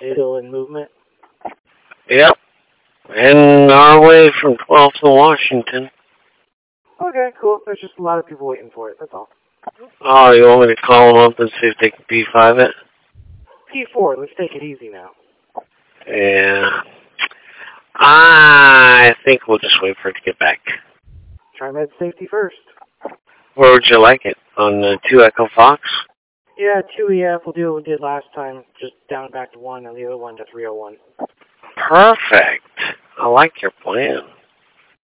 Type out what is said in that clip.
still in movement? Yep. And our way from 12th to Washington. Okay, cool. There's just a lot of people waiting for it, that's all. Oh, you want me to call them up and see if they can P5 it? P4, let's take it easy now. Yeah. I think we'll just wait for it to get back. Try med safety first. Where would you like it? On the 2 Echo Fox? Yeah, 2EF, we'll do what we did last time. Just down and back to 1 and the other one to 301. Perfect. I like your plan.